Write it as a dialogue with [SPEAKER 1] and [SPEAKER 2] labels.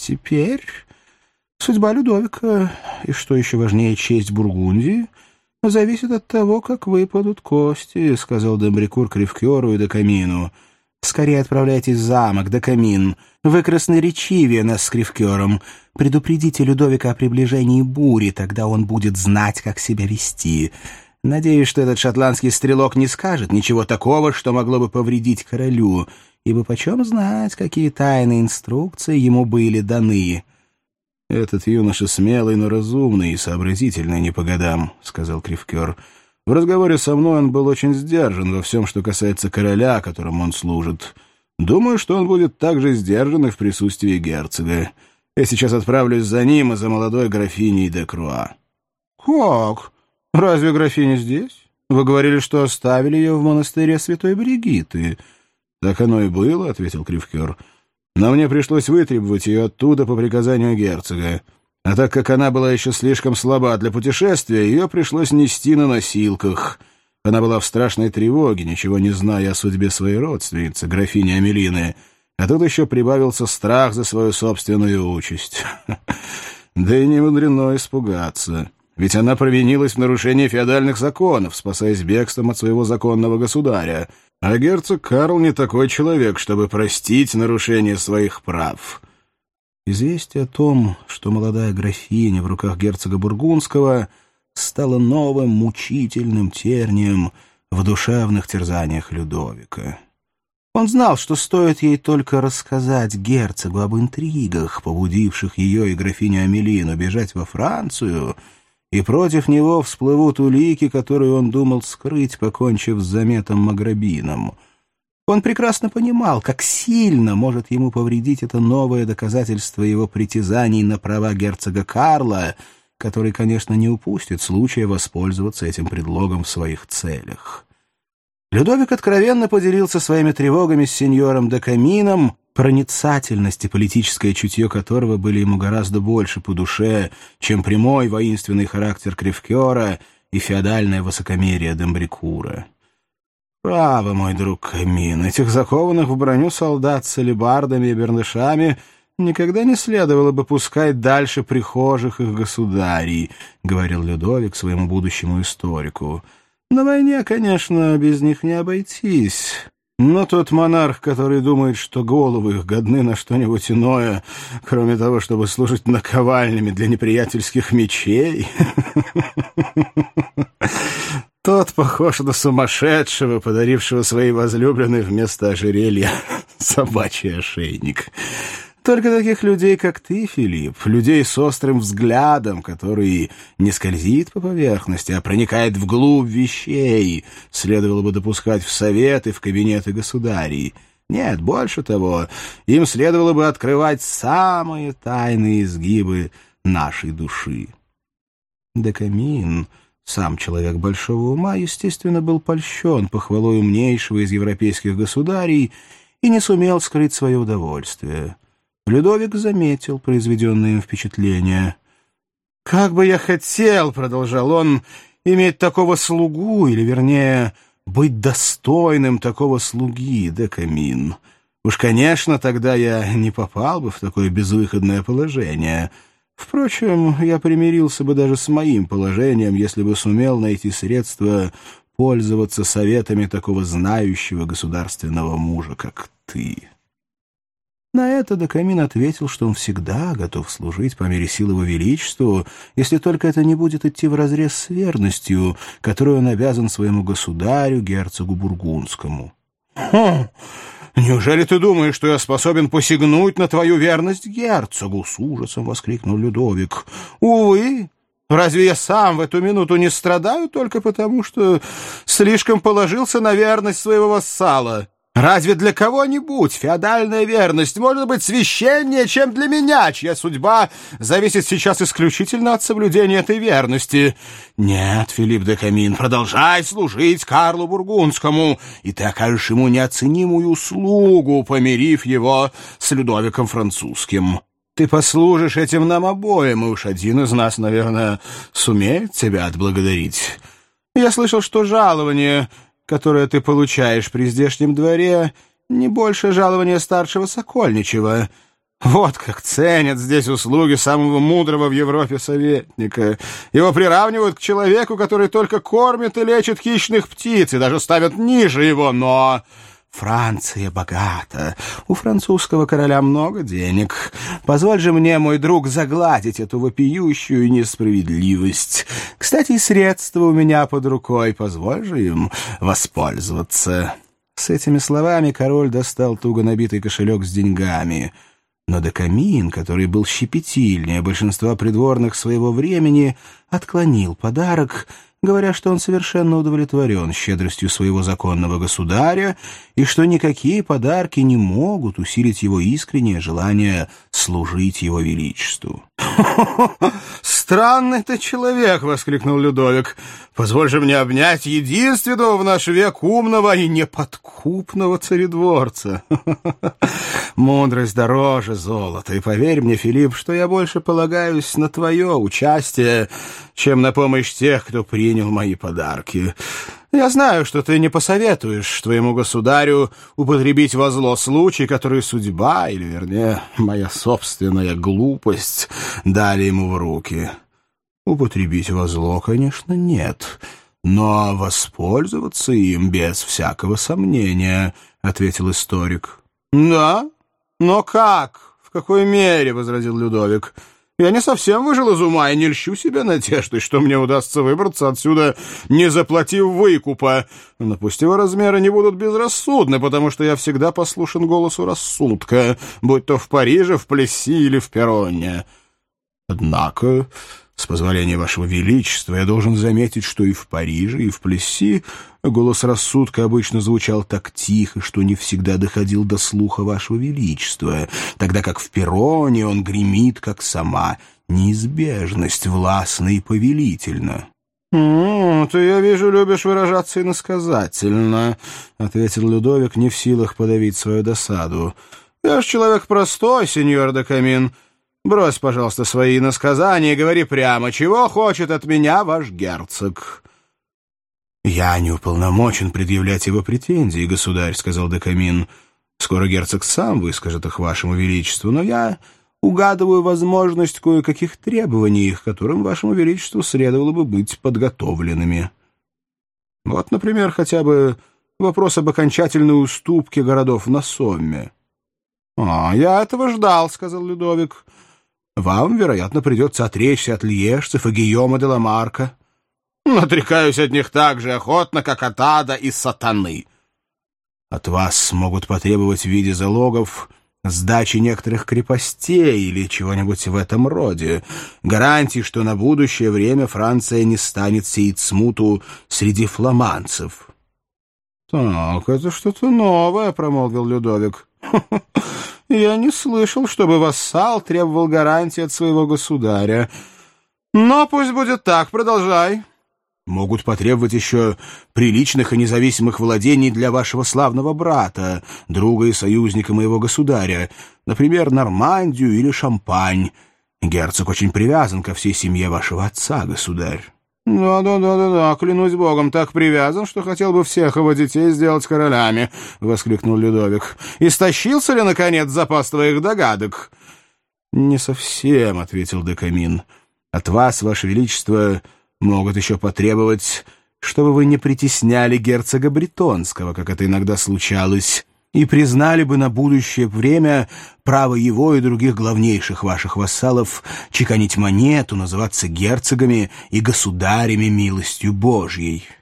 [SPEAKER 1] Теперь судьба Людовика, и, что еще важнее, честь Бургундии, зависит от того, как выпадут кости, — сказал Дембрикур Кривкеру и Декамину. — Скорее отправляйтесь в замок, Декамин. Вы красноречивее нас с Кривкером. Предупредите Людовика о приближении бури, тогда он будет знать, как себя вести. Надеюсь, что этот шотландский стрелок не скажет ничего такого, что могло бы повредить королю, ибо почем знать, какие тайные инструкции ему были даны. — Этот юноша смелый, но разумный и сообразительный не по годам, — сказал Кривкер. — В разговоре со мной он был очень сдержан во всем, что касается короля, которому он служит. Думаю, что он будет так же сдержан и в присутствии герцога. Я сейчас отправлюсь за ним и за молодой графиней де Круа. — Как? Разве графиня здесь? Вы говорили, что оставили ее в монастыре святой Бригитты. — Так оно и было, — ответил Кривкер. — Но мне пришлось вытребовать ее оттуда по приказанию герцога. А так как она была еще слишком слаба для путешествия, ее пришлось нести на носилках. Она была в страшной тревоге, ничего не зная о судьбе своей родственницы, графини Амелины. А тут еще прибавился страх за свою собственную участь. Да и не мудрено испугаться. Ведь она провинилась в нарушении феодальных законов, спасаясь бегством от своего законного государя. А герцог Карл не такой человек, чтобы простить нарушение своих прав. Известие о том, что молодая графиня в руках герцога Бургундского, стало новым мучительным тернием в душевных терзаниях Людовика. Он знал, что стоит ей только рассказать герцогу об интригах, побудивших ее и графиню Амелину бежать во Францию, и против него всплывут улики, которые он думал скрыть, покончив с заметом Маграбином. Он прекрасно понимал, как сильно может ему повредить это новое доказательство его притязаний на права герцога Карла, который, конечно, не упустит случая воспользоваться этим предлогом в своих целях. Людовик откровенно поделился своими тревогами с сеньором Декамином, проницательность и политическое чутье которого были ему гораздо больше по душе, чем прямой воинственный характер Кривкера и феодальное высокомерие Дембрикура. «Право, мой друг Камин, этих закованных в броню солдат с алебардами и бернышами никогда не следовало бы пускать дальше прихожих их государей», — говорил Людовик своему будущему историку. «На войне, конечно, без них не обойтись». Но тот монарх, который думает, что головы их годны на что-нибудь иное, кроме того, чтобы служить наковальнями для неприятельских мечей, тот похож на сумасшедшего, подарившего своей возлюбленной вместо ожерелья собачий ошейник. Только таких людей, как ты, Филипп, людей с острым взглядом, который не скользит по поверхности, а проникает вглубь вещей, следовало бы допускать в советы, в кабинеты государей. Нет, больше того, им следовало бы открывать самые тайные изгибы нашей души. Декамин, сам человек большого ума, естественно, был польщен похвалой умнейшего из европейских государей и не сумел скрыть свое удовольствие. Людовик заметил произведенное им впечатление. «Как бы я хотел, — продолжал он, — иметь такого слугу, или, вернее, быть достойным такого слуги, Декамин. Уж, конечно, тогда я не попал бы в такое безвыходное положение. Впрочем, я примирился бы даже с моим положением, если бы сумел найти средства пользоваться советами такого знающего государственного мужа, как ты». На это Декамин ответил, что он всегда готов служить по мере сил его величеству, если только это не будет идти вразрез с верностью, которую он обязан своему государю, герцогу Бургундскому. «Хм! Неужели ты думаешь, что я способен посягнуть на твою верность герцогу?» — с ужасом воскликнул Людовик. «Увы! Разве я сам в эту минуту не страдаю только потому, что слишком положился на верность своего вассала? Разве для кого-нибудь феодальная верность может быть священнее, чем для меня, чья судьба зависит сейчас исключительно от соблюдения этой верности? Нет, Филипп де Камин, продолжай служить Карлу Бургундскому, и ты окажешь ему неоценимую услугу, помирив его с Людовиком Французским. Ты послужишь этим нам обоим, и уж один из нас, наверное, сумеет тебя отблагодарить. Я слышал, что жалование, которое ты получаешь при здешнем дворе, не больше жалования старшего Сокольничего. Вот как ценят здесь услуги самого мудрого в Европе советника. Его приравнивают к человеку, который только кормит и лечит хищных птиц, и даже ставят ниже его, но... Франция богата. У французского короля много денег. Позволь же мне, мой друг, загладить эту вопиющую несправедливость. Кстати, и средства у меня под рукой. Позволь же им воспользоваться». С этими словами король достал туго набитый кошелек с деньгами. Но Декамин, который был щепетильнее большинства придворных своего времени, отклонил подарок, говоря, что он совершенно удовлетворен щедростью своего законного государя и что никакие подарки не могут усилить его искреннее желание служить его величеству. «Странный ты человек!» — воскликнул Людовик. «Позволь же мне обнять единственного в наш век умного и неподкупного царедворца. Мудрость дороже золота, и поверь мне, Филипп, что я больше полагаюсь на твое участие, чем на помощь тех, кто принял мои подарки. Я знаю, что ты не посоветуешь твоему государю употребить во зло случай, который судьба, или, вернее, моя собственная глупость дали ему в руки. Употребить во зло, конечно, нет, но воспользоваться им без всякого сомнения, — ответил историк. — Да? Но как? В какой мере? — возразил Людовик. Я не совсем выжил из ума и не льщу себе надеждой, что мне удастся выбраться отсюда, не заплатив выкупа. Но пусть его размеры не будут безрассудны, потому что я всегда послушен голосу рассудка, будь то в Париже, в Плесси или в Перроне. Однако, с позволения вашего величества, я должен заметить, что и в Париже, и в Плесси голос рассудка обычно звучал так тихо, что не всегда доходил до слуха вашего величества, тогда как в Перроне он гремит, как сама неизбежность, властно и повелительно. «Ты, я вижу, любишь выражаться иносказательно», — ответил Людовик, не в силах подавить свою досаду. «Я ж человек простой, сеньор Декамин. Брось, пожалуйста, свои иносказания и говори прямо, чего хочет от меня ваш герцог». «Я не уполномочен предъявлять его претензии, государь», — сказал Декамин. «Скоро герцог сам выскажет их вашему величеству, но я угадываю возможность кое-каких требований, к которым вашему величеству следовало бы быть подготовленными. Вот, например, хотя бы вопрос об окончательной уступке городов на Сомме». «Я этого ждал», — сказал Людовик. «Вам, вероятно, придется отречься от льежцев и Гийома де ла Марка». «Отрекаюсь от них так же охотно, как от ада и сатаны». «От вас могут потребовать в виде залогов сдачи некоторых крепостей или чего-нибудь в этом роде, гарантии, что на будущее время Франция не станет сеять смуту среди фламандцев». «Так, это что-то новое», — промолвил Людовик. «Я не слышал, чтобы вассал требовал гарантии от своего государя. Но пусть будет так, продолжай». «Могут потребовать еще приличных и независимых владений для вашего славного брата, друга и союзника моего государя, например, Нормандию или Шампань. Герцог очень привязан ко всей семье вашего отца, государь». «Да, клянусь богом, так привязан, что хотел бы всех его детей сделать королями», — воскликнул Людовик. «Истощился ли, наконец, запас твоих догадок?» «Не совсем», — ответил Декамин. «От вас, ваше величество, могут еще потребовать, чтобы вы не притесняли герцога Бретонского, как это иногда случалось, и признали бы на будущее время право его и других главнейших ваших вассалов чеканить монету, называться герцогами и государями милостью Божьей».